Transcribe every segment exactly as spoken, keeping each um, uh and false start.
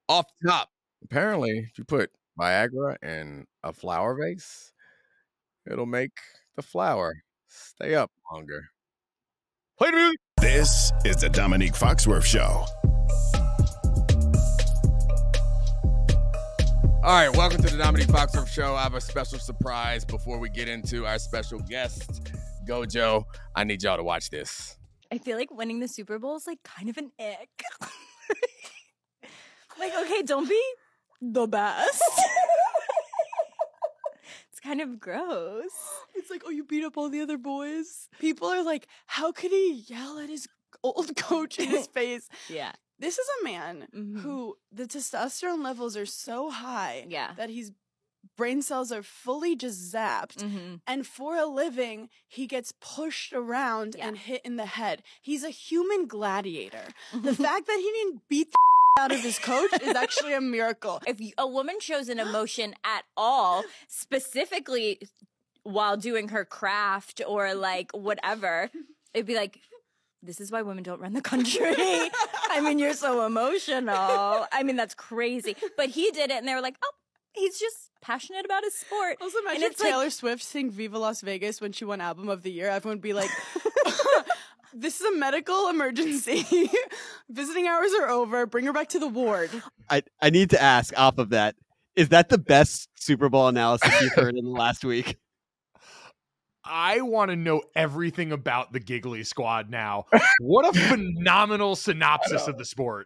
off top, apparently, if you put Viagra in a flower vase, it'll make the flower stay up longer. Play the music. This is the Dominique Foxworth Show. All right, welcome to the Dominique Foxworth Show. I have a special surprise before we get into our special guest, Gojo. I need y'all to watch this. I feel like winning the Super Bowl is like kind of an ick. Like, okay, don't be the best. It's kind of gross. It's like, oh, you beat up all the other boys. People are like, how could he yell at his old coach in his face? Yeah. This is a man Mm-hmm. who the testosterone levels are so high Yeah. that his brain cells are fully just zapped. Mm-hmm. And for a living, he gets pushed around Yeah. and hit in the head. He's a human gladiator. The fact that he didn't beat the out of his coach is actually a miracle. If a woman shows an emotion at all, specifically while doing her craft or like whatever, it'd be like, this is why women don't run the country. I mean, you're so emotional. I mean, that's crazy. But he did it, and they were like, oh, he's just passionate about his sport. Also, imagine and if Taylor Swift sing Viva Las Vegas when she won Album of the Year. Everyone would be like, this is a medical emergency. Visiting hours are over. Bring her back to the ward. I, I need to ask off of that, is that the best Super Bowl analysis you've heard in the last week? I want to know everything about the Giggly Squad now. What a phenomenal synopsis of the sport.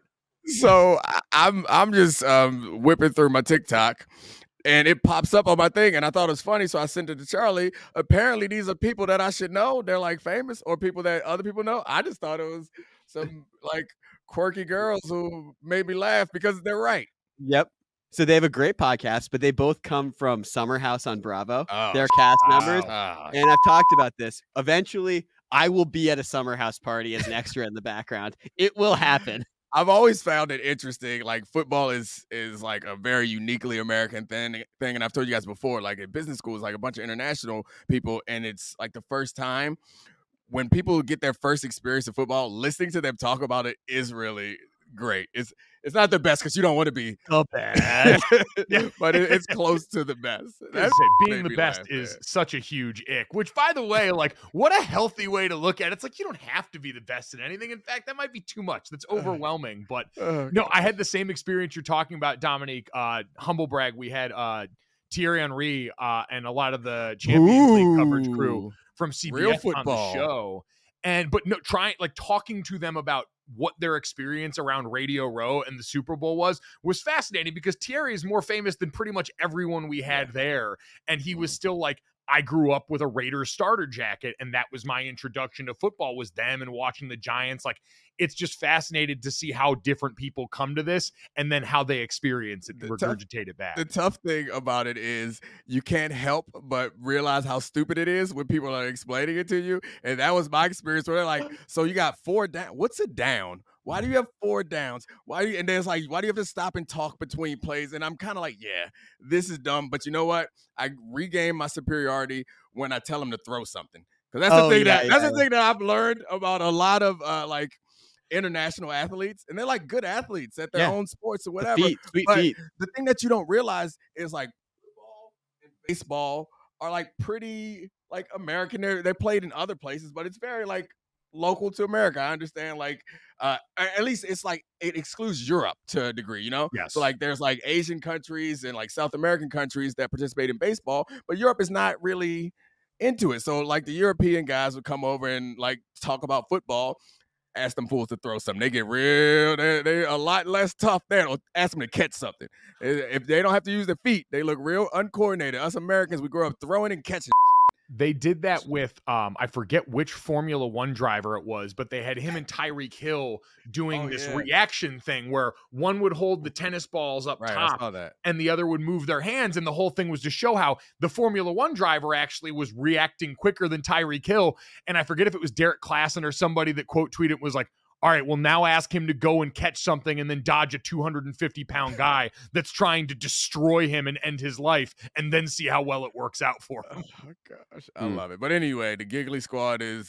So I- I'm I'm just um, whipping through my TikTok, and it pops up on my thing, and I thought it was funny, so I sent it to Charlie. Apparently, these are people that I should know. They're like famous or people that other people know. I just thought it was some like quirky girls who made me laugh because they're right. Yep. So they have a great podcast, but they both come from Summer House on Bravo. Oh, They're cast members. Ah, And I've talked about this. Eventually, I will be at a Summer House party as an extra in the background. It will happen. I've always found it interesting. Like football is is like a very uniquely American thing. Thing, and I've told you guys before. Like in business schools, like a bunch of international people, and it's like the first time when people get their first experience of football. Listening to them talk about it is really great. It's it's not the best because you don't want to be So bad. but it, it's close to the best. I was That gonna say, being made the me best laugh, is man. such a huge ick, which, by the way, like, what a healthy way to look at it. It's like, you don't have to be the best at anything. In fact, that might be too much. That's overwhelming. But Oh, no, I had the same experience you're talking about, Dominique. Uh, humble brag, we had uh, Thierry Henry uh, and a lot of the Champions League coverage crew Ooh. from C B S Real on the football. show. And but no, trying like talking to them about what their experience around Radio Row and the Super Bowl was was fascinating because Thierry is more famous than pretty much everyone we had there, and he was still like, I grew up with a Raiders starter jacket, and that was my introduction to football, was them and watching the Giants. Like, it's just fascinating to see how different people come to this and then how they experience it and The tough- regurgitate it back. The tough thing about it is you can't help but realize how stupid it is when people are explaining it to you. And that was my experience where they're like, so you got four down. What's a down? Why do you have four downs? Why do you, and there's like, why do you have to stop and talk between plays? And I'm kind of like, yeah, this is dumb. But you know what? I regain my superiority when I tell them to throw something. Because that's Oh, the thing yeah, that that's yeah. the thing that I've learned about a lot of uh, like international athletes, and they're like good athletes at their Yeah. own sports or The whatever. feet, sweet But feet. the thing that you don't realize is like football and baseball are like pretty like American. They're they're played in other places, but it's very like local to America. I understand, like uh a- at least it's like it excludes Europe to a degree, you know? Yes. So like there's like Asian countries and like South American countries that participate in baseball, but Europe is not really into it. So like the European guys would come over and like talk about football. Ask them fools to throw something. They get real. They're, they're a lot less tough there. Or ask them to catch something. If they don't have to use their feet, they look real uncoordinated. Us Americans, we grow up throwing and catching. They did that with, um, I forget which Formula One driver it was, but they had him and Tyreek Hill doing Oh, this yeah. reaction thing where one would hold the tennis balls up Right, I top saw that. and the other would move their hands. And the whole thing was to show how the Formula One driver actually was reacting quicker than Tyreek Hill. And I forget if it was Derek Klassen or somebody that quote tweeted was like, all right, well, now ask him to go and catch something and then dodge a two hundred fifty pound guy that's trying to destroy him and end his life, and then see how well it works out for him. Oh gosh, I Hmm. love it. But anyway, the Giggly Squad is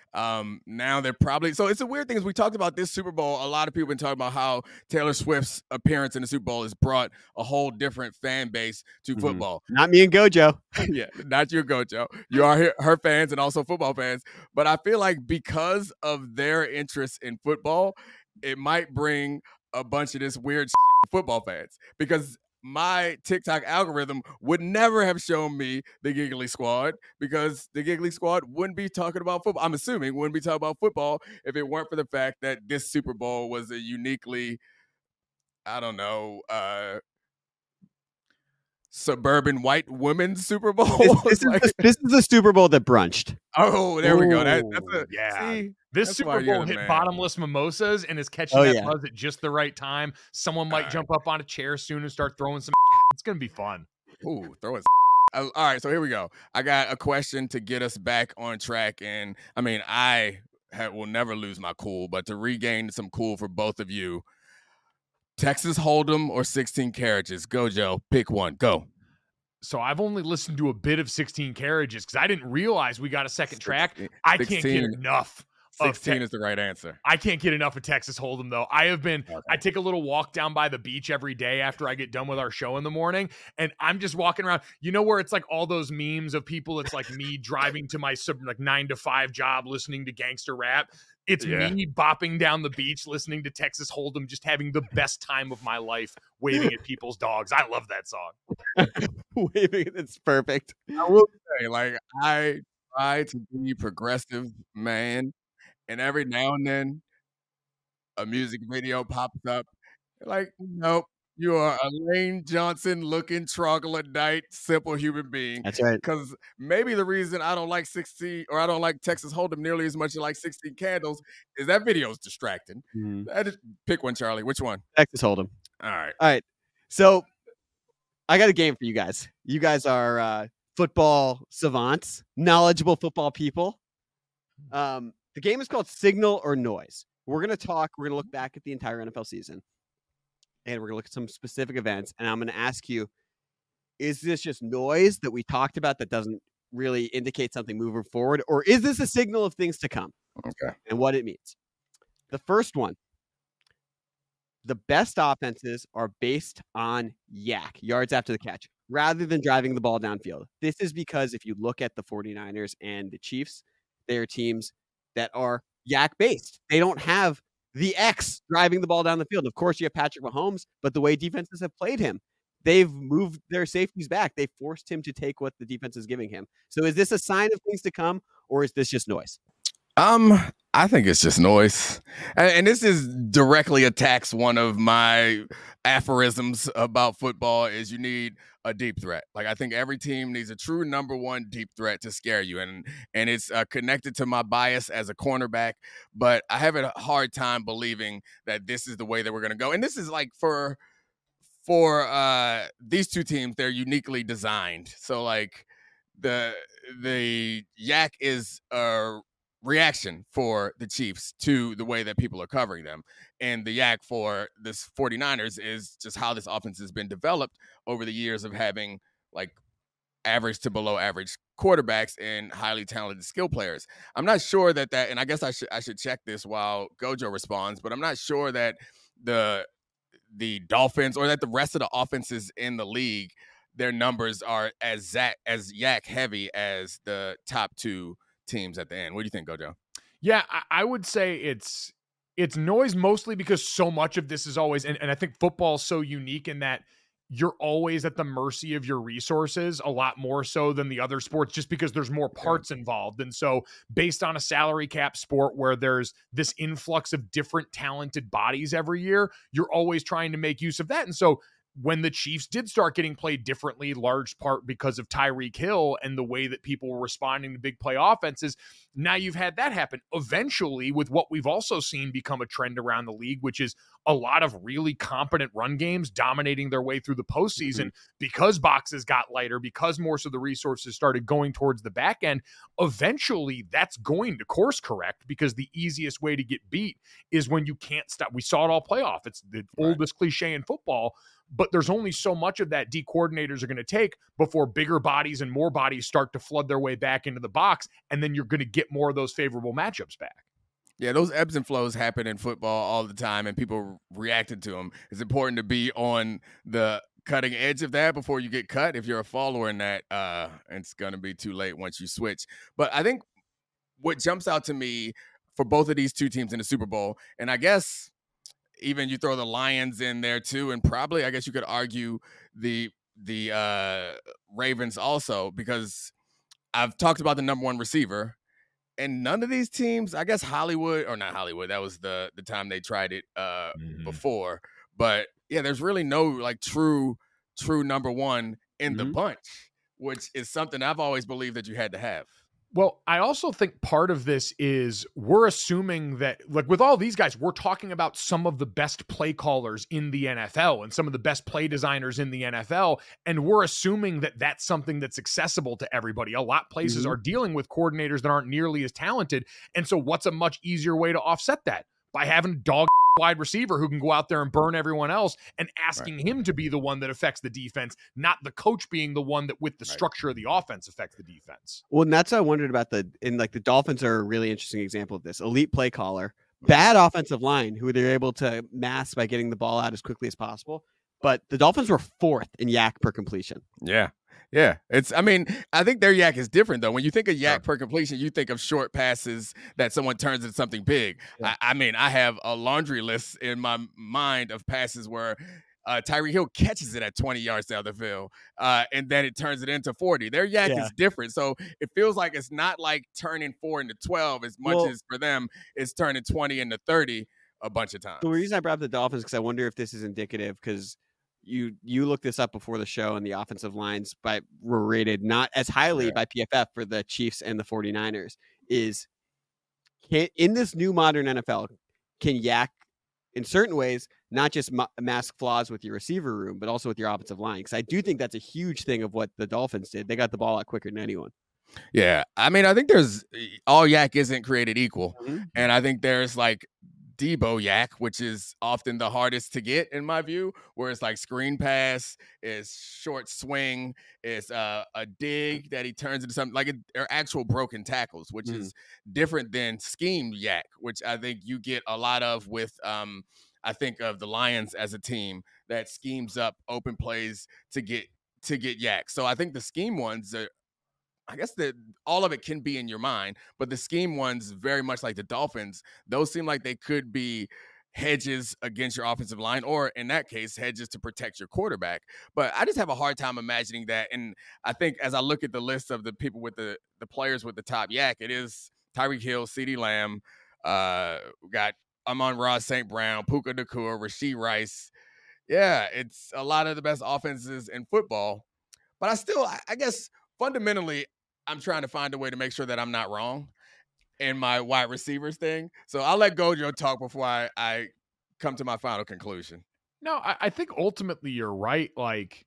Um, now they're probably so it's a weird thing is we talked about this Super Bowl. A lot of people been talking about how Taylor Swift's appearance in the Super Bowl has brought a whole different fan base to Mhm. football. Not me and Gojo. Yeah, not your Gojo. You are her, her fans and also football fans. But I feel like because of their interest in football, it might bring a bunch of this weird shit to football fans because my TikTok algorithm would never have shown me the Giggly Squad because the Giggly Squad wouldn't be talking about football. I'm assuming wouldn't be talking about football if it weren't for the fact that this Super Bowl was a uniquely, I don't know, uh, suburban white women's Super Bowl. This, this, is Like, the, this is the Super Bowl that brunched. oh, there we go. That, that's Ooh, a yeah. See, This that's why Super you're Bowl the hit man. bottomless mimosas and is catching Oh, that yeah. buzz at just the right time. Someone might right. jump up on a chair soon and start throwing some. It's gonna be fun. Ooh, throw it. Uh, all right, so here we go. I got a question to get us back on track, and I mean, I ha- will never lose my cool, but to regain some cool for both of you, Texas Hold'em or sixteen carriages? Go, Joe. Pick one. Go. So I've only listened to a bit of sixteen carriages because I didn't realize we got a second track. sixteen I can't get sixteen enough of sixteen Te- is the right answer. I can't get enough of Texas Hold'em though. I have been Okay. I take a little walk down by the beach every day after I get done with our show in the morning, and I'm just walking around. You know where it's like all those memes of people, it's like me driving to my sub like nine to five job listening to gangster rap. It's Yeah. me bopping down the beach listening to Texas Hold'em, just having the best time of my life waving at people's dogs. I love that song. Waving, it's perfect. I will say, like, I try to be progressive, man, and every now and then a music video pops up. Like, nope, you are a Lane Johnson looking troglodyte, simple human being. That's right. Because maybe the reason I don't like sixteen or I don't like Texas Hold'em nearly as much as I like sixteen Candles is that video is distracting. Mhm. I just pick one, Charlie. Which one? Texas Hold'em. All right. All right. So I got a game for you guys. You guys are uh, football savants, knowledgeable football people. Um, the game is called Signal or Noise. We're going to talk, we're going to look back at the entire N F L season, and we're going to look at some specific events. And I'm going to ask you, is this just noise that we talked about that doesn't really indicate something moving forward? Or is this a signal of things to come Okay. and what it means? The first one, the best offenses are based on yak, yards after the catch, rather than driving the ball downfield. This is because if you look at the 49ers and the Chiefs, they are teams that are yak based. They don't have the X driving the ball down the field. Of course, you have Patrick Mahomes, but the way defenses have played him, they've moved their safeties back. They forced him to take what the defense is giving him. So is this a sign of things to come, or is this just noise? Um, I think it's just noise. And, and this is directly attacks one of my aphorisms about football is you need a deep threat. Like I think every team needs a true number one deep threat to scare you. And and it's uh, connected to my bias as a cornerback, but I have a hard time believing that this is the way that we're going to go. And this is like for for uh these two teams, they're uniquely designed. So like the the yak is a reaction for the Chiefs to the way that people are covering them. And the yak for this 49ers is just how this offense has been developed over the years of having like average to below average quarterbacks and highly talented skill players. I'm not sure that that, and I guess I should I should check this while Gojo responds, but I'm not sure that the the Dolphins or that the rest of the offenses in the league, their numbers are as Zach, as yak heavy as the top two teams at the end. What do you think, Gojo? Yeah, I, I would say it's it's noise mostly because so much of this is always, and, and I think football is so unique in that you're always at the mercy of your resources a lot more so than the other sports, just because there's more parts involved. And so based on a salary cap sport where there's this influx of different talented bodies every year, you're always trying to make use of that. And so when the Chiefs did start getting played differently, large part because of Tyreek Hill and the way that people were responding to big play offenses, now you've had that happen. Eventually, with what we've also seen become a trend around the league, which is a lot of really competent run games dominating their way through the postseason mm-hmm. because boxes got lighter, because more so the resources started going towards the back end. Eventually, that's going to course correct because the easiest way to get beat is when you can't stop. We saw it all playoff. It's the right. oldest cliche in football. but there's only so much of that D coordinators are going to take before bigger bodies and more bodies start to flood their way back into the box, and then you're going to get more of those favorable matchups back. Yeah, those ebbs and flows happen in football all the time, and people reacting to them. It's important to be on the cutting edge of that before you get cut. If you're a follower in that, uh, it's going to be too late once you switch. But I think what jumps out to me for both of these two teams in the Super Bowl, and I guess even you throw the Lions in there too, and probably I guess you could argue the the uh, Ravens also, because I've talked about the number one receiver, and none of these teams, I guess Hollywood, or not Hollywood, that was the the time they tried it uh, mm-hmm. before. But yeah, there's really no like true true number one in mm-hmm. the bunch, which is something I've always believed that you had to have. Well, I also think part of this is we're assuming that, like with all these guys, we're talking about some of the best play callers in the N F L and some of the best play designers in the N F L. And we're assuming that that's something that's accessible to everybody. A lot of places mm-hmm. are dealing with coordinators that aren't nearly as talented. And so what's a much easier way to offset that? By having a dog wide receiver who can go out there and burn everyone else and asking right. him to be the one that affects the defense, not the coach being the one that with the right. structure of the offense affects the defense. Well, and that's what I wondered about the, and like the Dolphins are a really interesting example of this. Elite play caller, bad offensive line who they're able to mask by getting the ball out as quickly as possible. But the Dolphins were fourth in yak per completion. Yeah. Yeah, it's. I mean, I think their yak is different though. When you think of yak per completion, you think of short passes that someone turns into something big. Yeah. I, I mean, I have a laundry list in my mind of passes where uh, Tyreek Hill catches it at twenty yards down the field, uh, and then it turns it into forty. Their yak yeah. is different, so it feels like it's not like turning four into twelve as much well, as for them it's turning twenty into thirty a bunch of times. The reason I brought up the Dolphins because I wonder if this is indicative because. You you looked this up before the show, and the offensive lines by were rated not as highly yeah. by P F F for the Chiefs and the 49ers. Is can in this new modern N F L, can yak in certain ways not just ma- mask flaws with your receiver room, but also with your offensive line? Because I do think that's a huge thing of what the Dolphins did. They got the ball out quicker than anyone. Yeah, I mean, I think there's all yak isn't created equal, mm-hmm. and I think there's like. Debo yak, which is often the hardest to get in my view, where it's like screen pass, is short swing, is uh, a dig that he turns into something like it, or actual broken tackles, which mm. is different than scheme yak, which I think you get a lot of with, um, I think of the Lions as a team that schemes up open plays to get to get yak. So I think the scheme ones are, I guess that all of it can be in your mind, but the scheme ones, very much like the Dolphins, those seem like they could be hedges against your offensive line, or in that case, hedges to protect your quarterback. But I just have a hard time imagining that. And I think as I look at the list of the people with the, the players with the top yak, it is Tyreek Hill, CeeDee Lamb, uh, we got Amon-Ra Saint Brown, Puka Nacua, Rashee Rice. Yeah, it's a lot of the best offenses in football. But I still, I, I guess, fundamentally, I'm trying to find a way to make sure that I'm not wrong in my wide receivers thing. So I'll let Gojo talk before I, I come to my final conclusion. No, I, I think ultimately you're right. Like,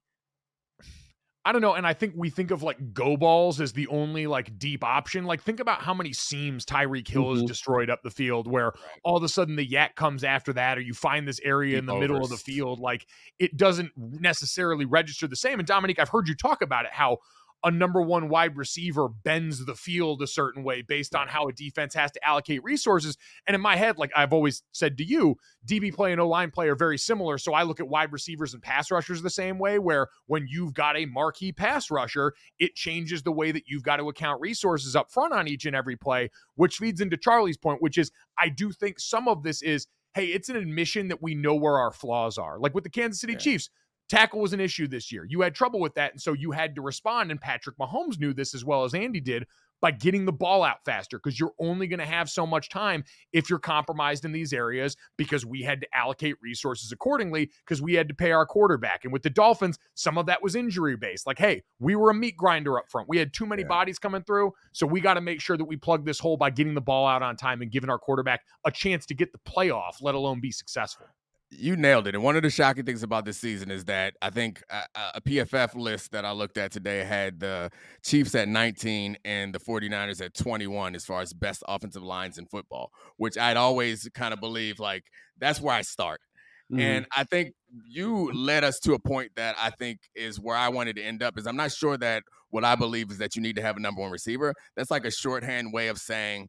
I don't know. And I think we think of like go balls as the only like deep option. Like think about how many seams Tyreek Hill mm-hmm. has destroyed up the field where right. all of a sudden the yak comes after that, or you find this area deep in the overs. middle of the field. Like it doesn't necessarily register the same. And Dominique, I've heard you talk about it, how a number one wide receiver bends the field a certain way based on how a defense has to allocate resources. And in my head, like I've always said to you, D B play and O-line play are very similar. So I look at wide receivers and pass rushers the same way, where when you've got a marquee pass rusher, it changes the way that you've got to account resources up front on each and every play, which feeds into Charlie's point, which is I do think some of this is, hey, it's an admission that we know where our flaws are. Like with the Kansas City yeah. Chiefs, tackle was an issue this year. You had trouble with that, and so you had to respond, and Patrick Mahomes knew this as well as Andy did by getting the ball out faster, because you're only going to have so much time if you're compromised in these areas, because we had to allocate resources accordingly because we had to pay our quarterback. And with the Dolphins, some of that was injury-based. Like, hey, we were a meat grinder up front. We had too many yeah. bodies coming through, so we got to make sure that we plug this hole by getting the ball out on time and giving our quarterback a chance to get the playoff, let alone be successful. You nailed it. And one of the shocking things about this season is that I think a, a P F F list that I looked at today had the Chiefs at nineteen and the 49ers at twenty-one as far as best offensive lines in football, which I'd always kind of believe like that's where I start. Mm-hmm. And I think you led us to a point that I think is where I wanted to end up. Is I'm not sure that what I believe is that you need to have a number one receiver. That's like a shorthand way of saying,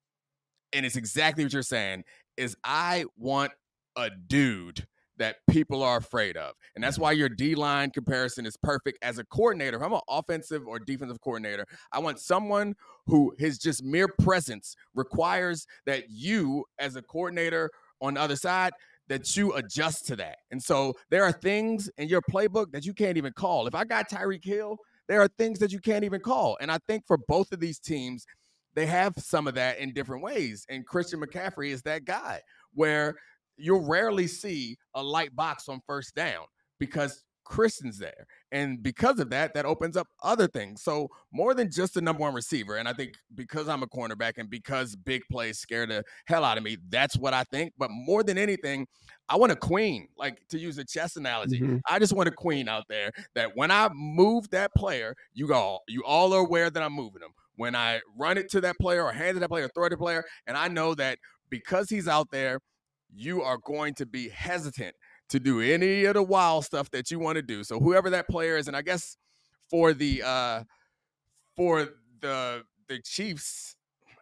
and it's exactly what you're saying, is I want a dude that people are afraid of. And that's why your D-line comparison is perfect. As a coordinator, if I'm an offensive or defensive coordinator, I want someone who his just mere presence requires that you, as a coordinator on the other side, that you adjust to that. And so there are things in your playbook that you can't even call. If I got Tyreek Hill, there are things that you can't even call. And I think for both of these teams, they have some of that in different ways. And Christian McCaffrey is that guy where you'll rarely see a light box on first down because Christian's there. And because of that, that opens up other things. So more than just the number one receiver, and I think because I'm a cornerback and because big plays scare the hell out of me, that's what I think. But more than anything, I want a queen, like to use a chess analogy. Mm-hmm. I just want a queen out there that when I move that player, you go, you all are aware that I'm moving them. When I run it to that player or hand it to that player or throw it to the player, and I know that because he's out there, you are going to be hesitant to do any of the wild stuff that you want to do. So whoever that player is, and I guess for the uh, for the the Chiefs,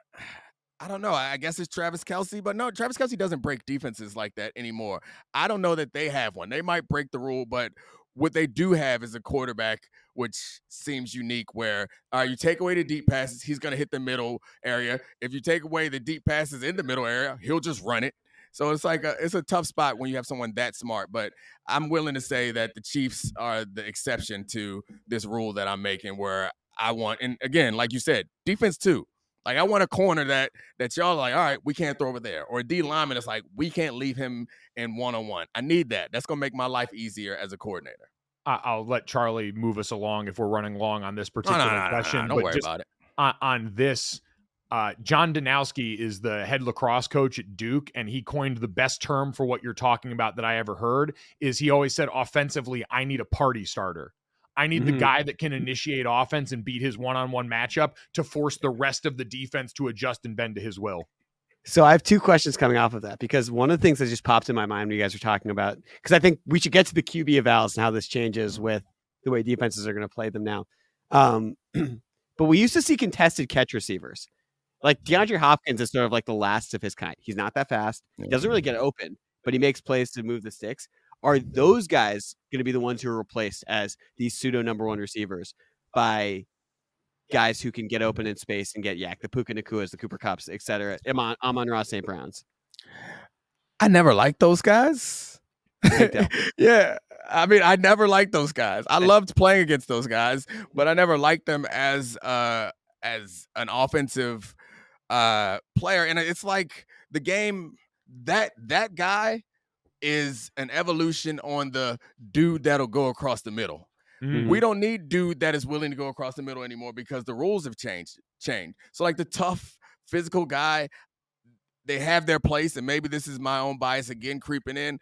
I don't know. I guess it's Travis Kelce, but no, Travis Kelce doesn't break defenses like that anymore. I don't know that they have one. They might break the rule, but what they do have is a quarterback, which seems unique, where uh, you take away the deep passes, he's going to hit the middle area. If you take away the deep passes in the middle area, he'll just run it. So it's like a, it's a tough spot when you have someone that smart, but I'm willing to say that the Chiefs are the exception to this rule that I'm making where I want, and again, like you said, defense too. Like I want a corner that that y'all are like, all right, we can't throw over there. Or a D lineman that's like, we can't leave him in one-on-one. I need that. That's going to make my life easier as a coordinator. I'll let Charlie move us along if we're running long on this particular no, no, no, question. No, no, no. Don't but worry just about it. On, on this, uh, John Danowski is the head lacrosse coach at Duke, and he coined the best term for what you're talking about that I ever heard. Is he always said offensively, I need a party starter. I need mm-hmm. the guy that can initiate offense and beat his one-on-one matchup to force the rest of the defense to adjust and bend to his will. So I have two questions coming off of that, because one of the things that just popped in my mind when you guys were talking about, because I think we should get to the Q B evals and how this changes with the way defenses are going to play them now. Um, but we used to see contested catch receivers. Like DeAndre Hopkins is sort of like the last of his kind. He's not that fast. He doesn't really get open, but he makes plays to move the sticks. Are those guys going to be the ones who are replaced as these pseudo number one receivers by guys who can get open in space and get yak, the Puka Nakuas, the Cooper Kupps, et cetera, Amon, Amon-Ra Saint Browns? I never liked those guys. Yeah. I mean, I never liked those guys. I loved playing against those guys, but I never liked them as uh, as an offensive uh, player. And it's like the game, that that guy is an evolution on the dude that'll go across the middle. Mm-hmm. We don't need dude that is willing to go across the middle anymore because the rules have changed. Changed. So like the tough physical guy, they have their place, and maybe this is my own bias again creeping in.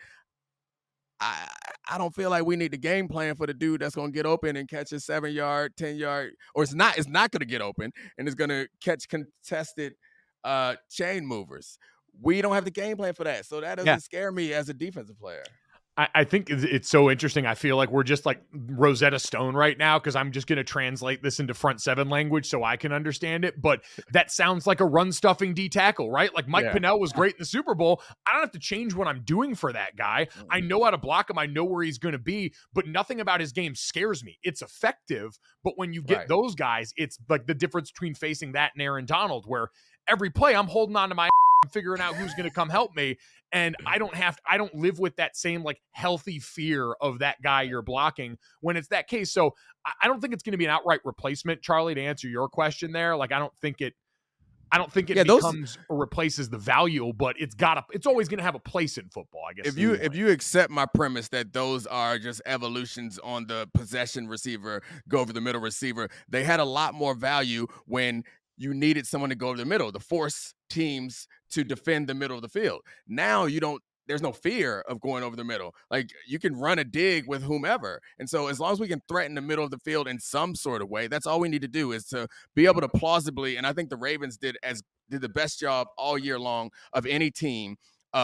I I don't feel like we need the game plan for the dude that's going to get open and catch a seven yard, ten yard, or it's not it's not going to get open and it's going to catch contested uh, chain movers. We don't have the game plan for that, so that doesn't yeah. scare me as a defensive player. I, I think it's so interesting. I feel like we're just like Rosetta Stone right now because I'm just going to translate this into front seven language so I can understand it. But that sounds like a run stuffing D tackle, right? Like Mike yeah. Pinnell was great in the Super Bowl. I don't have to change what I'm doing for that guy. Mm-hmm. I know how to block him. I know where he's going to be, but nothing about his game scares me. It's effective. But when you get right. those guys, it's like the difference between facing that and Aaron Donald, where every play I'm holding on to my figuring out who's going to come help me. And I don't have, I don't live with that same like healthy fear of that guy you're blocking when it's that case. So I don't think it's going to be an outright replacement, Charlie, to answer your question there. Like, I don't think it, I don't think it yeah, becomes those, or replaces the value, but it's got a, it's always going to have a place in football, I guess. If you, if you accept my premise that those are just evolutions on the possession receiver, go over the middle receiver, they had a lot more value when you needed someone to go over the middle, to force teams to defend the middle of the field. Now you don't, there's no fear of going over the middle. Like you can run a dig with whomever. And so as long as we can threaten the middle of the field in some sort of way, that's all we need to do is to be able to plausibly, and I think the Ravens did as did the best job all year long of any team of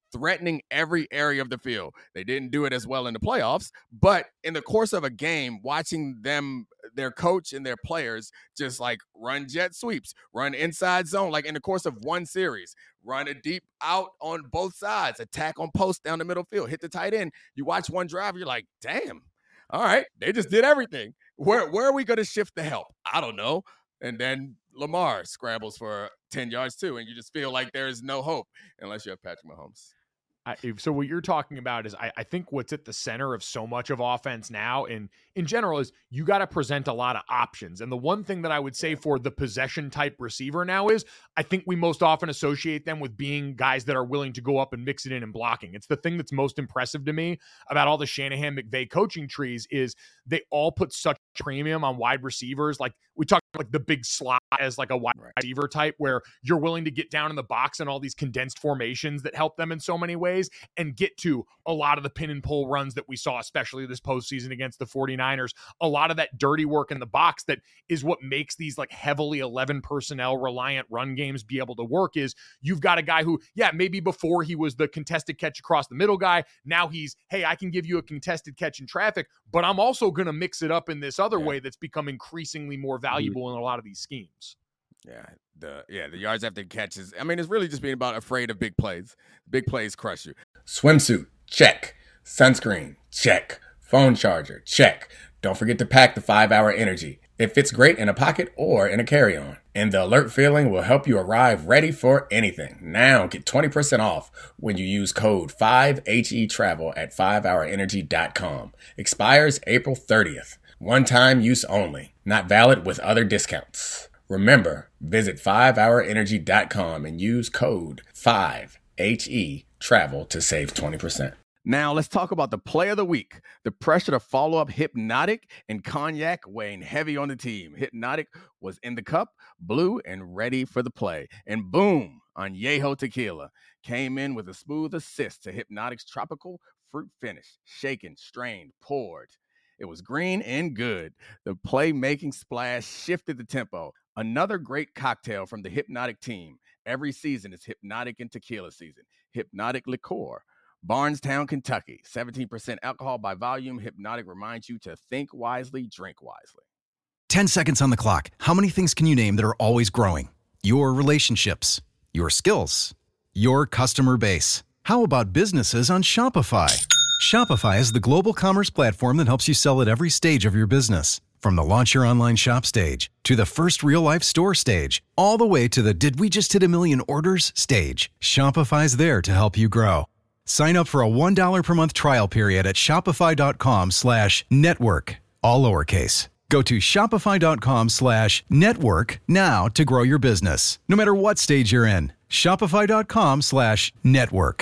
threatening every area of the field. They didn't do it as well in the playoffs, but in the course of a game, watching them, their coach and their players just like run jet sweeps, run inside zone, like in the course of one series, run a deep out on both sides, attack on post down the middle field, hit the tight end. You watch one drive, you're like, damn, all right, they just did everything. Where, where are we going to shift the help? I don't know. And then Lamar scrambles for ten yards too, and you just feel like there is no hope unless you have Patrick Mahomes. I, so what you're talking about is I, I think what's at the center of so much of offense now and in general is you got to present a lot of options. And the one thing that I would say for the possession type receiver now is I think we most often associate them with being guys that are willing to go up and mix it in and blocking. It's the thing that's most impressive to me about all the Shanahan McVay coaching trees is they all put such premium on wide receivers. Like we talk like the big slot as like a wide right. receiver type where you're willing to get down in the box and all these condensed formations that help them in so many ways and get to a lot of the pin and pull runs that we saw, especially this postseason against the 49ers. A lot of that dirty work in the box that is what makes these like heavily eleven personnel reliant run games be able to work is you've got a guy who, yeah, maybe before he was the contested catch across the middle guy. Now he's, hey, I can give you a contested catch in traffic, but I'm also going to mix it up in this other yeah. way that's become increasingly more valuable mm-hmm. in a lot of these schemes. Yeah, the yeah, the yards after catches. I mean, it's really just being about afraid of big plays. Big plays crush you. Swimsuit, check. Sunscreen, check. Phone charger, check. Don't forget to pack the five hour Energy. It fits great in a pocket or in a carry-on. And the alert feeling will help you arrive ready for anything. Now get twenty percent off when you use code five H E travel at five hour energy dot com. Expires April thirtieth. One-time use only. Not valid with other discounts. Remember, visit five hour energy dot com and use code five H E travel to save twenty percent. Now let's talk about the play of the week. The pressure to follow up Hypnotic and Cognac weighing heavy on the team. Hypnotic was in the cup, blue, and ready for the play. And boom, Añejo Tequila came in with a smooth assist to Hypnotic's tropical fruit finish. Shaken, strained, poured. It was green and good. The playmaking splash shifted the tempo. Another great cocktail from the Hypnotic team. Every season is Hypnotic and Tequila season. Hypnotic Liqueur. Barnstown, Kentucky. seventeen percent alcohol by volume. Hypnotic reminds you to think wisely, drink wisely. ten seconds on the clock. How many things can you name that are always growing? Your relationships, your skills, your customer base. How about businesses on Shopify? Shopify is the global commerce platform that helps you sell at every stage of your business. From the launch your online shop stage to the first real-life store stage, all the way to the did we just hit a million orders stage, Shopify's there to help you grow. Sign up for a one dollar per month trial period at shopify.com slash network, all lowercase. Go to shopify.com slash network now to grow your business, no matter what stage you're in. Shopify.com slash network.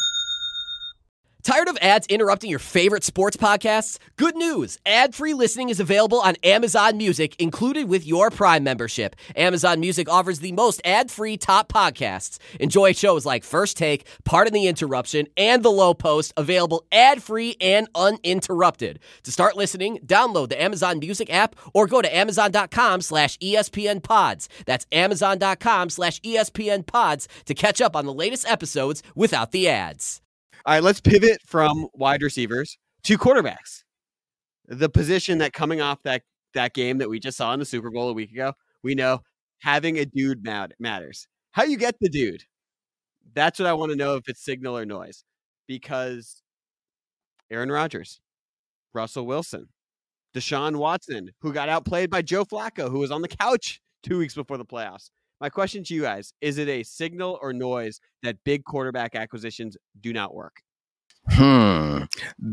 Tired of ads interrupting your favorite sports podcasts? Good news! Ad-free listening is available on Amazon Music, included with your Prime membership. Amazon Music offers the most ad-free top podcasts. Enjoy shows like First Take, Pardon the Interruption, and The Low Post, available ad-free and uninterrupted. To start listening, download the Amazon Music app or go to amazon.com slash ESPN pods. That's amazon.com slash ESPN pods to catch up on the latest episodes without the ads. All right, let's pivot from wide receivers to quarterbacks. The position that coming off that, that game that we just saw in the Super Bowl a week ago, we know having a dude mat- matters. How you get the dude? That's what I want to know, if it's signal or noise. Because Aaron Rodgers, Russell Wilson, Deshaun Watson, who got outplayed by Joe Flacco, who was on the couch two weeks before the playoffs. My question to you guys, is it a signal or noise that big quarterback acquisitions do not work? Hmm.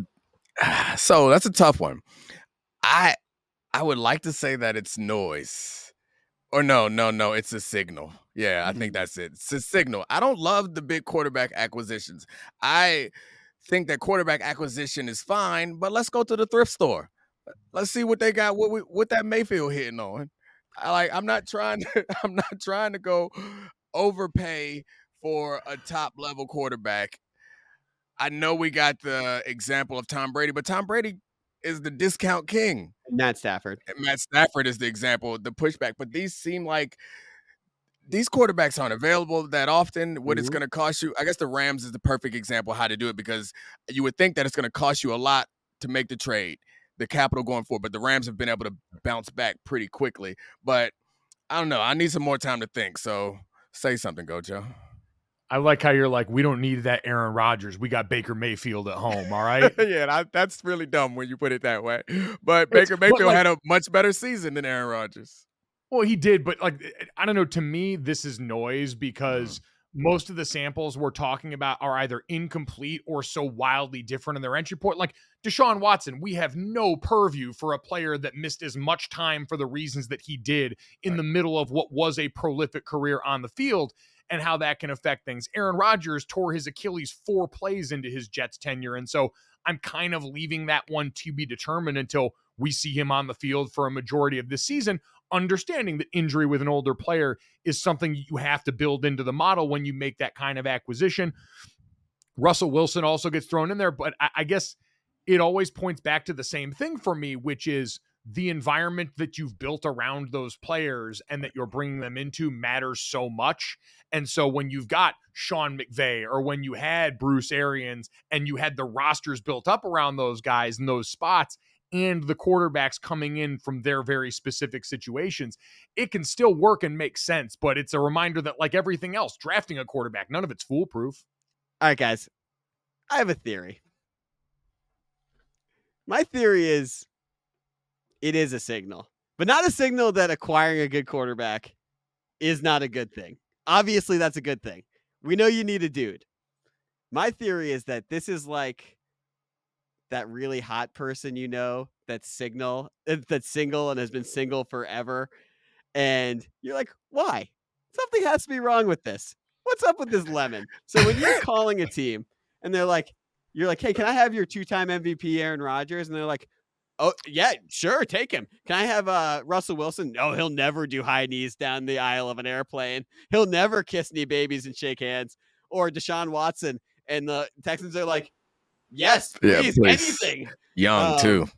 So that's a tough one. I I would like to say that it's noise. Or no, no, no, it's a signal. Yeah, I think that's it. It's a signal. I don't love the big quarterback acquisitions. I think that quarterback acquisition is fine, but let's go to the thrift store. Let's see what they got, what we, what that Mayfield hitting on. I like I'm not trying to I'm not trying to go overpay for a top level quarterback. I know we got the example of Tom Brady, but Tom Brady is the discount king. Matt Stafford. And Matt Stafford is the example, the pushback. But these seem like these quarterbacks aren't available that often. What Mhm. it's going to cost you, I guess the Rams is the perfect example of how to do it, because you would think that it's going to cost you a lot to make the trade, the capital going forward, but the Rams have been able to bounce back pretty quickly. But I don't know. I need some more time to think. So say something, Gojo. I like how you're like, we don't need that Aaron Rodgers. We got Baker Mayfield at home. All right. Yeah, that, that's really dumb when you put it that way. But It's- Baker but, Mayfield like- had a much better season than Aaron Rodgers. Well, he did, but like, I don't know. To me, this is noise because most of the samples we're talking about are either incomplete or so wildly different in their entry point. Like Deshaun Watson, we have no purview for a player that missed as much time for the reasons that he did in the middle of what was a prolific career on the field, and how that can affect things. Aaron Rodgers tore his Achilles four plays into his Jets tenure. And so I'm kind of leaving that one to be determined until we see him on the field for a majority of this season, understanding that injury with an older player is something you have to build into the model when you make that kind of acquisition. Russell Wilson also gets thrown in there, but I, I guess it always points back to the same thing for me, which is the environment that you've built around those players and that you're bringing them into matters so much. And so when you've got Sean McVay, or when you had Bruce Arians and you had the rosters built up around those guys in those spots, and the quarterbacks coming in from their very specific situations, it can still work and make sense. But it's a reminder that, like everything else, drafting a quarterback, none of it's foolproof. All right, guys. I have a theory. My theory is it is a signal, but not a signal that acquiring a good quarterback is not a good thing. Obviously, that's a good thing. We know you need a dude. My theory is that this is like that really hot person, you know, that's signal, that's single and has been single forever. And you're like, why? Something has to be wrong with this. What's up with this lemon? So when you're calling a team and they're like, you're like, hey, can I have your two-time M V P Aaron Rodgers? And they're like, oh, yeah, sure, take him. Can I have uh, Russell Wilson? No, he'll never do high knees down the aisle of an airplane. He'll never kiss knee babies and shake hands. Or Deshaun Watson. And the Texans are like, yes, Yeah, please, please. anything. Young, Um, too.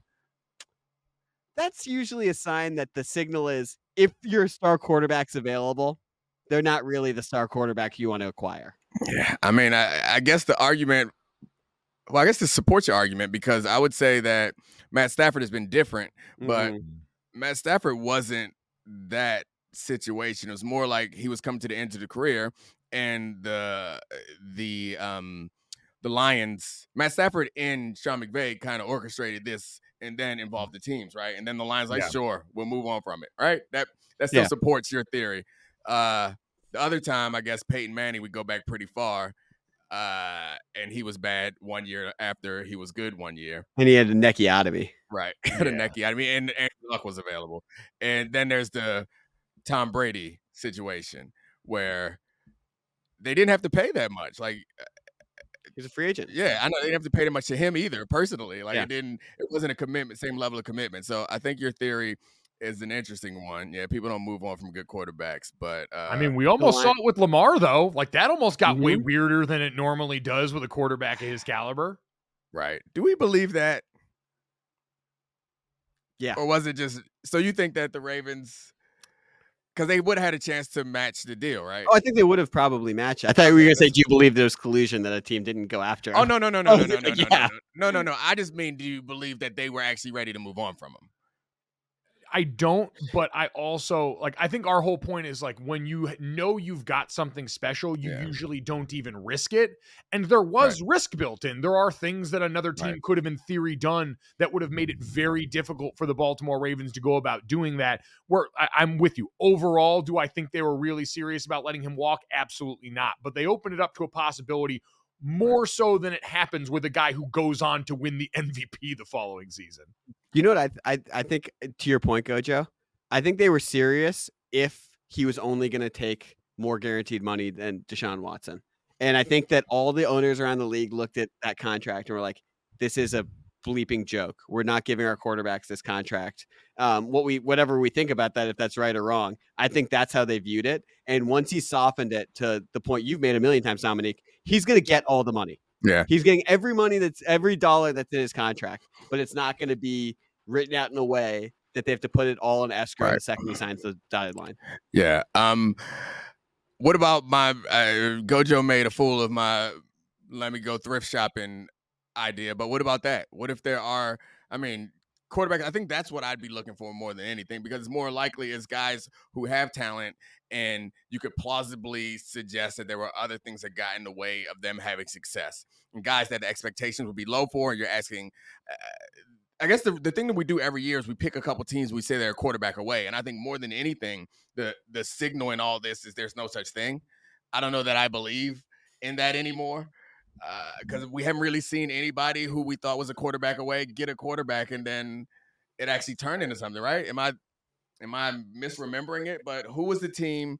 That's usually a sign that the signal is if your star quarterback's available, they're not really the star quarterback you want to acquire. Yeah, I mean, I, I guess the argument, well, I guess this supports your argument, because I would say that Matt Stafford has been different, but Mhm. Matt Stafford wasn't that situation. It was more like he was coming to the end of the career, and the the um the Lions, Matt Stafford and Sean McVay kind of orchestrated this and then involved the teams, right? And then the Lions like, Yeah. sure, we'll move on from it, right? That that still Yeah. supports your theory. Uh, the other time, I guess Peyton Manning, we go back pretty far, uh, and he was bad one year after he was good one year. And he had a neckiotomy. Right. Had a Yeah. necky. I mean, and, and Luck was available. And then there's the Tom Brady situation where they didn't have to pay that much. Like, He's a free agent. yeah, I know they didn't have to pay that much to him either, personally. Like, Yeah. it didn't, it wasn't a commitment, same level of commitment. So I think your theory is an interesting one. Yeah, people don't move on from good quarterbacks, but uh, I mean, we almost line- saw it with Lamar, though. Like that almost got way Mhm. weirder than it normally does with a quarterback of his caliber. right. Do we believe that? Yeah. Or was it just, so you think that the Ravens, because they would have had a chance to match the deal, right? Oh, I think they would have probably matched. I thought you were going to say, do you believe there was collusion that a team didn't go after him? Oh no no no no Oh, no no no no, yeah. no no no no! I just mean, do you believe that they were actually ready to move on from him? I don't, but I also like, I think our whole point is like when you know you've got something special, you Yeah. usually don't even risk it. And there was risk built in. There are things that another team Right. could have in theory done that would have made it very difficult for the Baltimore Ravens to go about doing that. Where I, I'm with you. Overall, do I think they were really serious about letting him walk? Absolutely not. But they opened it up to a possibility more so than it happens with a guy who goes on to win the M V P the following season. You know what I, I I think, to your point, Gojo, I think they were serious if he was only going to take more guaranteed money than Deshaun Watson. And I think that all the owners around the league looked at that contract and were like, this is a bleeping joke. We're not giving our quarterbacks this contract. Um, what we whatever we think about that, if that's right or wrong, I think that's how they viewed it. And once he softened it to the point you've made a million times, Dominique, he's going to get all the money. Yeah. He's getting every money that's every dollar that's in his contract, but it's not going to be written out in a way that they have to put it all in escrow Right. the second he signs the dotted line. Yeah. Um, What about my uh, Gojo made a fool of my let me go thrift shopping idea? But what about that? What if there are, I mean, quarterback, I think that's what I'd be looking for more than anything, because it's more likely it's guys who have talent, and you could plausibly suggest that there were other things that got in the way of them having success. And guys that the expectations would be low for, and you're asking, uh, I guess the, the thing that we do every year is we pick a couple teams, we say they're a quarterback away. And I think more than anything, the the signal in all this is there's no such thing. I don't know that I believe in that anymore, because uh, we haven't really seen anybody who we thought was a quarterback away get a quarterback and then it actually turned into something, right? Am I am I misremembering it? But who was the team?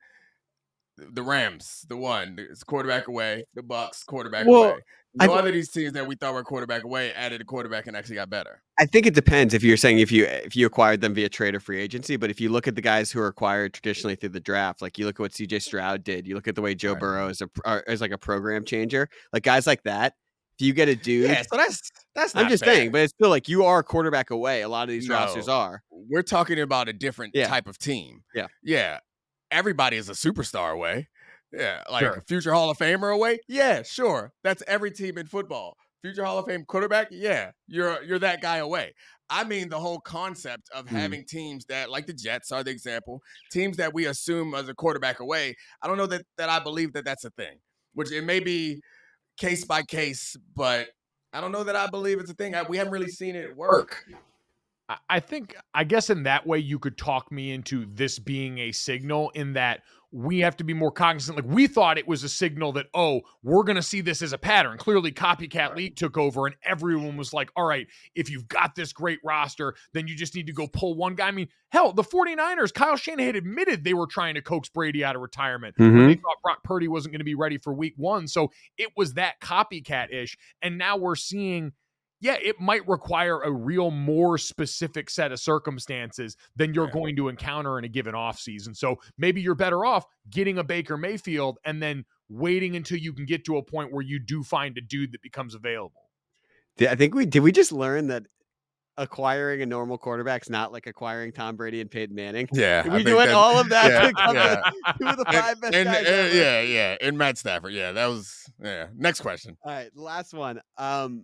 The Rams, the one, it's quarterback away. The Bucks, quarterback Well, away. No I- other of these teams that we thought were quarterback away added a quarterback and actually got better. I think it depends if you're saying if you if you acquired them via trade or free agency. But if you look at the guys who are acquired traditionally through the draft, like you look at what C J Stroud did, you look at the way Joe Right. Burrow is a are- is like a program changer, like guys like that. If you get a dude, Yeah, so that's that's I'm not just fair. saying, but it's still like you are a quarterback away. A lot of these rosters No. are. We're talking about a different Yeah. type of team. Yeah. Yeah. Everybody is a superstar away. Yeah. Like Sure. a future Hall of Famer away. Yeah, sure. That's every team in football. Future Hall of Fame quarterback. Yeah. You're you're that guy away. I mean, the whole concept of Mhm. having teams that, like the Jets are the example, teams that we assume as a quarterback away. I don't know that that I believe that that's a thing, which it may be case by case, but I don't know that I believe it's a thing. I, we haven't really seen it work. I- I think, I guess in that way, you could talk me into this being a signal in that we have to be more cognizant. Like we thought it was a signal that, oh, we're going to see this as a pattern. Clearly Copycat League took over and everyone was like, all right, if you've got this great roster, then you just need to go pull one guy. I mean, hell, the 49ers, Kyle Shanahan admitted they were trying to coax Brady out of retirement when Mhm. they thought Brock Purdy wasn't going to be ready for week one. So it was that copycat-ish. And now we're seeing, yeah, it might require a real more specific set of circumstances than you're Yeah. going to encounter in a given offseason. So maybe you're better off getting a Baker Mayfield and then waiting until you can get to a point where you do find a dude that becomes available. Did- I think we did. We just learn that acquiring a normal quarterback's not like acquiring Tom Brady and Peyton Manning. Yeah. We went all of that to come yeah. with two of the five best and, guys and- ever. yeah, yeah. And Matt Stafford. Yeah, that was yeah. Next question. All right, last one. Um,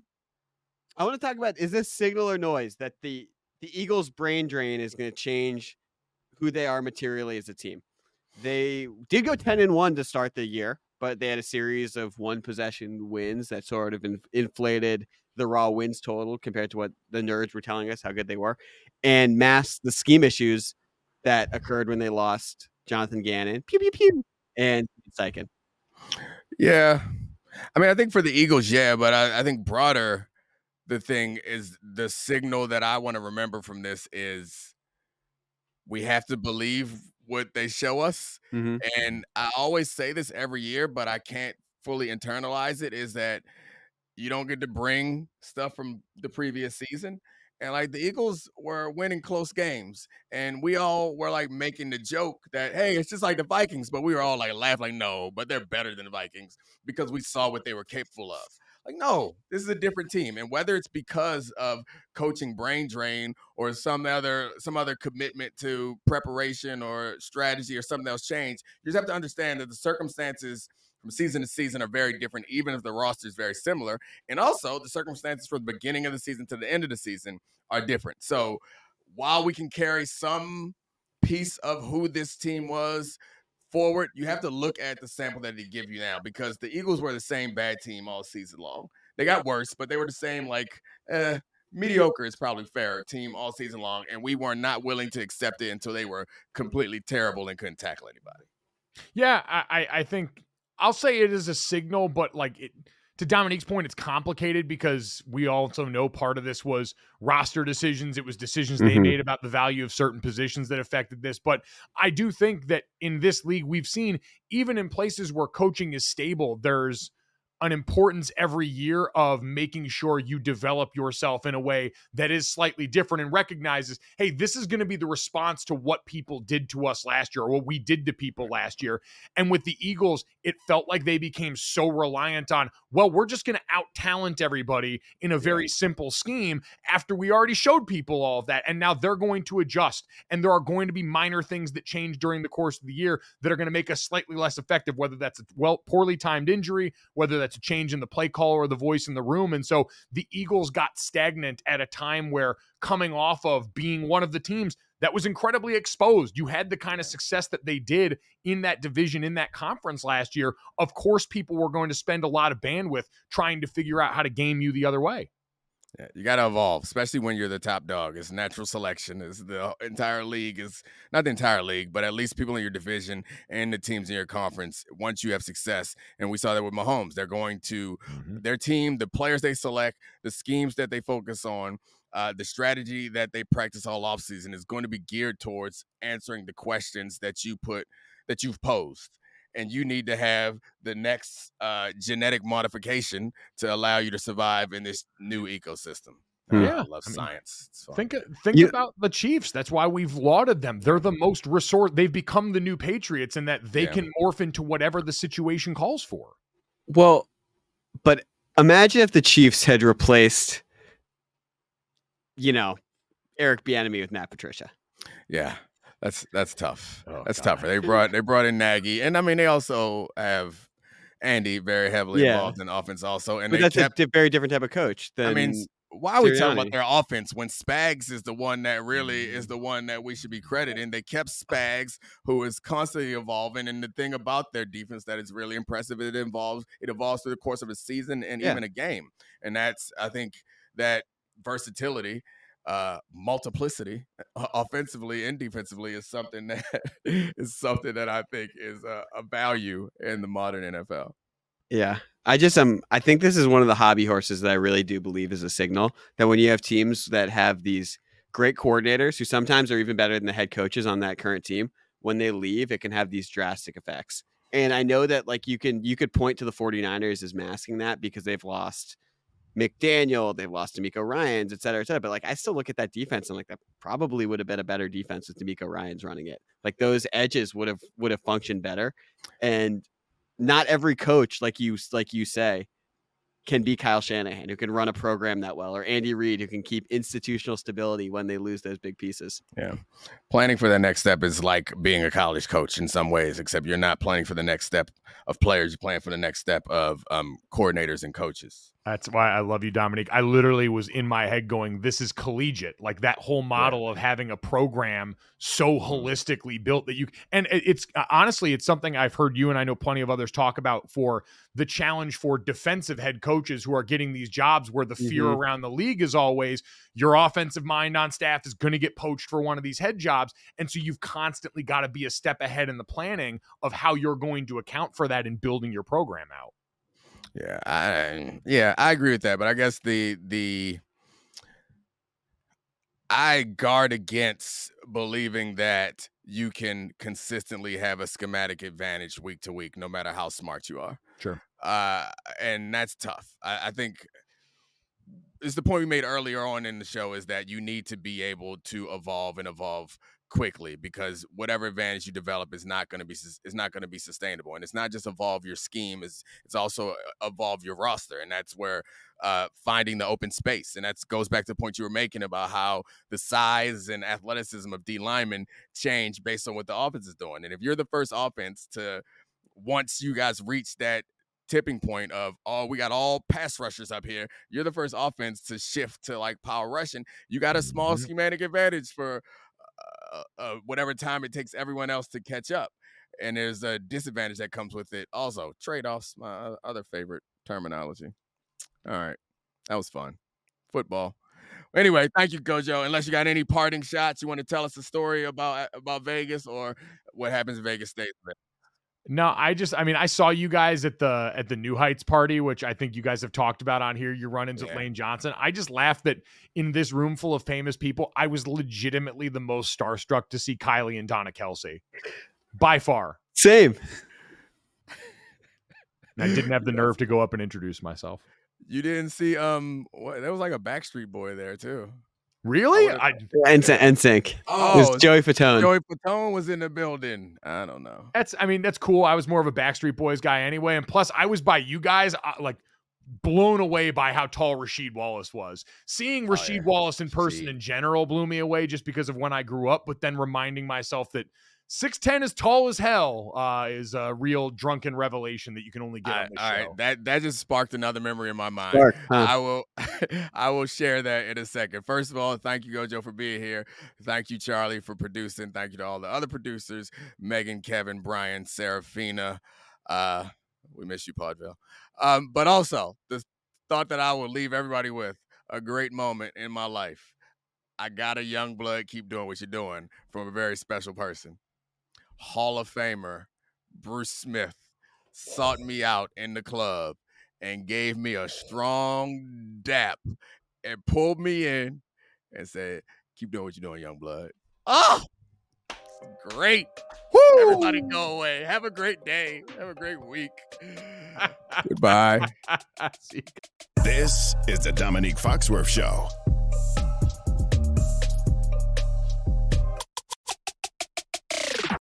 I want to talk about, is this signal or noise that the the Eagles' brain drain is going to change who they are materially as a team? They did go ten and one to start the year, but they had a series of one possession wins that sort of in, inflated the raw wins total compared to what the nerds were telling us how good they were, and masked the scheme issues that occurred when they lost Jonathan Gannon, pew pew pew, and Sykin. Yeah. I mean, I think for the Eagles, yeah, but I, I think broader, the thing is the signal that I want to remember from this is we have to believe what they show us. Mhm. And I always say this every year, but I can't fully internalize it, is that you don't get to bring stuff from the previous season. And like the Eagles were winning close games, and we all were like making the joke that, hey, it's just like the Vikings, but we were all like laughing, like, no, but they're better than the Vikings because we saw what they were capable of. Like, no, this is a different team. And whether it's because of coaching brain drain or some other some other commitment to preparation or strategy or something else changed, you just have to understand that the circumstances from season to season are very different, even if the roster is very similar. And also the circumstances from the beginning of the season to the end of the season are different. So while we can carry some piece of who this team was forward, you have to look at the sample that they give you now, because the Eagles were the same bad team all season long. They got worse, but they were the same, like, eh, mediocre is probably fair team all season long. And we were not willing to accept it until they were completely terrible and couldn't tackle anybody. Yeah, I, I- I think I'll say it is a signal, but like it, to Dominique's point, it's complicated because we also know part of this was roster decisions. It was decisions they Mhm. made about the value of certain positions that affected this. But I do think that in this league, we've seen even in places where coaching is stable, there's an importance every year of making sure you develop yourself in a way that is slightly different and recognizes, hey, this is going to be the response to what people did to us last year or what we did to people last year. And with the Eagles, it felt like they became so reliant on, well, we're just going to out talent everybody in a very simple scheme after we already showed people all of that. And now they're going to adjust. And there are going to be minor things that change during the course of the year that are going to make us slightly less effective, whether that's a well poorly timed injury, whether that's a change in the play call or the voice in the room. And so the Eagles got stagnant at a time where, coming off of being one of the teams that was incredibly exposed, you had the kind of success that they did in that division, in that conference last year. Of course, people were going to spend a lot of bandwidth trying to figure out how to game you the other way. Yeah, you got to evolve, especially when you're the top dog. It's natural selection. It's the entire league is not the entire league, but at least people in your division and the teams in your conference. Once you have success, and we saw that with Mahomes, they're going to mm-hmm. their team, the players they select, the schemes that they focus on, uh, the strategy that they practice all offseason is going to be geared towards answering the questions that you put that you've posed. And you need to have the next uh, genetic modification to allow you to survive in this new ecosystem. Yeah, I love I mean, science. Think think you, about the Chiefs. That's why we've lauded them. They're the most resource. They've become the new Patriots in that they yeah. can morph into whatever the situation calls for. Well, but imagine if the Chiefs had replaced, you know, Eric Bieniemy with Matt Patricia. Yeah. That's that's tough. Oh, that's God. tougher. They brought they brought in Nagy, and I mean they also have Andy very heavily yeah. involved in offense also. And but they that's kept, a di- very different type of coach. Than I mean, why are we talking Sirianni. about their offense when Spags is the one that really is the one that we should be crediting? They kept Spags, who is constantly evolving, and the thing about their defense that is really impressive, it involves it evolves through the course of a season and yeah. even a game, and that's I think that versatility. Uh, multiplicity, uh, offensively and defensively, is something that is something that I think is a, a value in the modern N F L. Yeah, I just um, I think this is one of the hobby horses that I really do believe is a signal that when you have teams that have these great coordinators who sometimes are even better than the head coaches on that current team, when they leave, it can have these drastic effects. And I know that like you can you could point to the 49ers as masking that because they've lost McDaniel, they've lost D'Amico Ryans, et cetera, et cetera. But like, I still look at that defense and like, that probably would have been a better defense with D'Amico Ryans running it. Like those edges would have would have functioned better. And not every coach, like you like you say, can be Kyle Shanahan, who can run a program that well, or Andy Reid, who can keep institutional stability when they lose those big pieces. Yeah. Planning for the next step is like being a college coach in some ways, except you're not planning for the next step of players. You're planning for the next step of um, coordinators and coaches. That's why I love you, Dominique. I literally was in my head going, this is collegiate. Like that whole model yeah. of having a program so holistically built that you, and it's honestly, it's something I've heard you and I know plenty of others talk about for the challenge for defensive head coaches who are getting these jobs where the fear mm-hmm. around the league is always your offensive mind on staff is going to get poached for one of these head jobs. And so you've constantly got to be a step ahead in the planning of how you're going to account for that in building your program out. Yeah, I yeah, I agree with that, but I guess the the I guard against believing that you can consistently have a schematic advantage week to week, no matter how smart you are. Sure. Uh, and that's tough. I, I think it's the point we made earlier on in the show is that you need to be able to evolve and evolve quickly, because whatever advantage you develop is not going to be is not going to be sustainable. And it's not just evolve your scheme, it's it's also evolve your roster, and that's where uh finding the open space, and that goes back to the point you were making about how the size and athleticism of D linemen change based on what the offense is doing. And if you're the first offense to, once you guys reach that tipping point of, oh, we got all pass rushers up here, you're the first offense to shift to like power rushing, you got a small mm-hmm. schematic advantage for Uh, uh, whatever time it takes everyone else to catch up. And there's a disadvantage that comes with it. Also, trade-offs, my other favorite terminology. All right. That was fun. Football. Anyway, thank you, Gojo. Unless you got any parting shots, you want to tell us a story about about Vegas or what happens in Vegas stays there. No, I just, I mean, I saw you guys at the at the New Heights party, which I think you guys have talked about on here. Your run-ins yeah. with Lane Johnson. I just laughed that in this room full of famous people, I was legitimately the most starstruck to see Kylie and Donna Kelsey. By far. Same. And I didn't have the nerve to go up and introduce myself. You didn't see um what, there was like a Backstreet Boy there too. Really? I I, N Sync. Oh, it was Joey Fatone. Joey Fatone was in the building. I don't know. that's, I mean, that's cool. I was more of a Backstreet Boys guy anyway. And plus, I was by you guys, uh, like, blown away by how tall Rasheed Wallace was. Seeing Rasheed yeah. Wallace in person Rasheed. in general blew me away just because of when I grew up. But then reminding myself that six ten is tall as hell uh, is a real drunken revelation that you can only get All on right, this all show. right, that that just sparked another memory in my mind. Spark, huh? I will, I will share that in a second. First of all, thank you, Gojo, for being here. Thank you, Charlie, for producing. Thank you to all the other producers: Megan, Kevin, Brian, Serafina. Uh, we miss you, Podville. Um, but also the thought that I will leave everybody with a great moment in my life. I got a young blood. Keep doing what you're doing from a very special person. Hall of Famer Bruce Smith sought me out in the club and gave me a strong dap and pulled me in and said, keep doing what you're doing, young blood. Oh, great. Woo! Everybody go away. Have a great day. Have a great week. Goodbye. See you. This is the Dominique Foxworth Show.